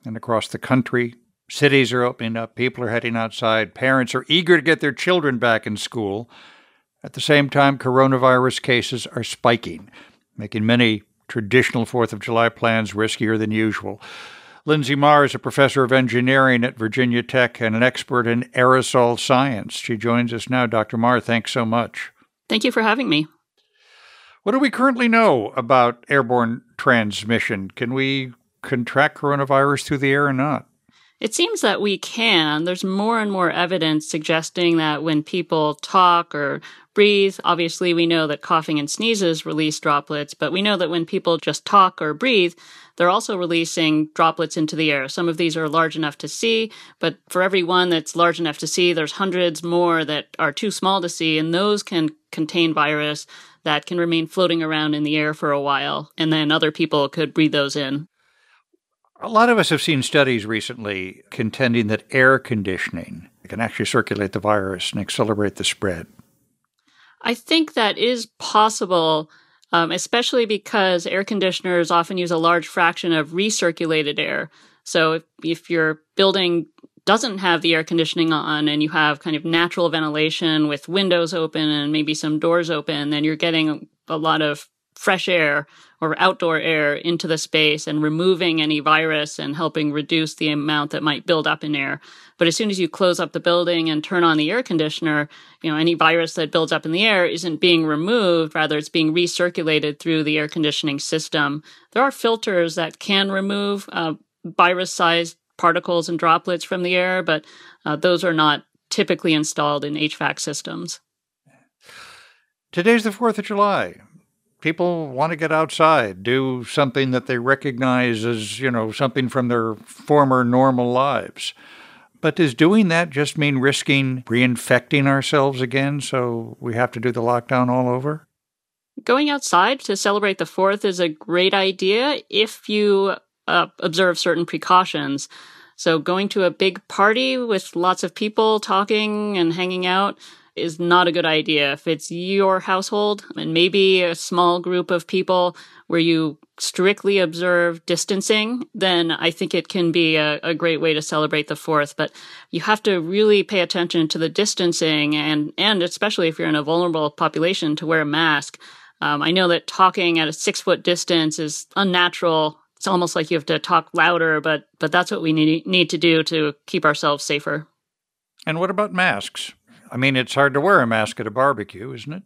And across the country, cities are opening up, people are heading outside, parents are eager to get their children back in school. At the same time, coronavirus cases are spiking, making many traditional 4th of July plans riskier than usual. Lindsay Marr is a professor of engineering at Virginia Tech and an expert in aerosol science. She joins us now. Dr. Marr, thanks so much. Thank you for having me. What do we currently know about airborne transmission? Can we contract coronavirus through the air or not? It seems that we can. There's more and more evidence suggesting that when people talk or breathe, obviously we know that coughing and sneezes release droplets, but we know that when people just talk or breathe, they're also releasing droplets into the air. Some of these are large enough to see, but for every one that's large enough to see, there's hundreds more that are too small to see, and those can contain virus that can remain floating around in the air for a while, and then other people could breathe those in. A lot of us have seen studies recently contending that air conditioning can actually circulate the virus and accelerate the spread. I think that is possible, especially because air conditioners often use a large fraction of recirculated air. So if your building doesn't have the air conditioning on and you have kind of natural ventilation with windows open and maybe some doors open, then you're getting a lot of fresh air or outdoor air into the space and removing any virus and helping reduce the amount that might build up in air. But as soon as you close up the building and turn on the air conditioner, any virus that builds up in the air isn't being removed, rather it's being recirculated through the air conditioning system. There are filters that can remove virus-sized particles and droplets from the air, but those are not typically installed in HVAC systems. Today's the 4th of July. People want to get outside, do something that they recognize as, something from their former normal lives. But does doing that just mean risking reinfecting ourselves again, so we have to do the lockdown all over? Going outside to celebrate the 4th is a great idea if you observe certain precautions. So going to a big party with lots of people talking and hanging out is not a good idea. If it's your household and maybe a small group of people where you strictly observe distancing, then I think it can be a great way to celebrate the 4th. But you have to really pay attention to the distancing and especially if you're in a vulnerable population, to wear a mask. I know that talking at a 6-foot distance is unnatural. It's almost like you have to talk louder, but that's what we need to do to keep ourselves safer. And what about masks? I mean, it's hard to wear a mask at a barbecue, isn't it?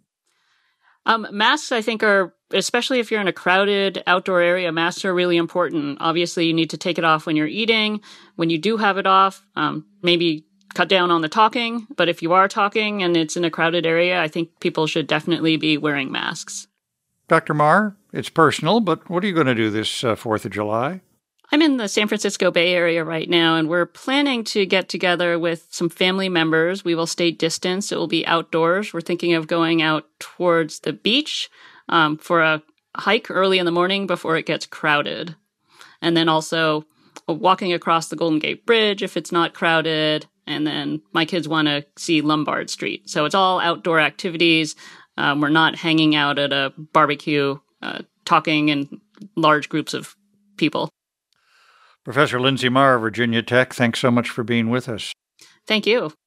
Masks, I think, are, especially if you're in a crowded outdoor area, masks are really important. Obviously, you need to take it off when you're eating. When you do have it off, maybe cut down on the talking. But if you are talking and it's in a crowded area, I think people should definitely be wearing masks. Dr. Marr, it's personal, but what are you going to do this 4th of July? I'm in the San Francisco Bay Area right now, and we're planning to get together with some family members. We will stay distanced. It will be outdoors. We're thinking of going out towards the beach for a hike early in the morning before it gets crowded. And then also walking across the Golden Gate Bridge if it's not crowded. And then my kids want to see Lombard Street. So it's all outdoor activities. We're not hanging out at a barbecue, talking in large groups of people. Professor Lindsay Marr, Virginia Tech, thanks so much for being with us. Thank you.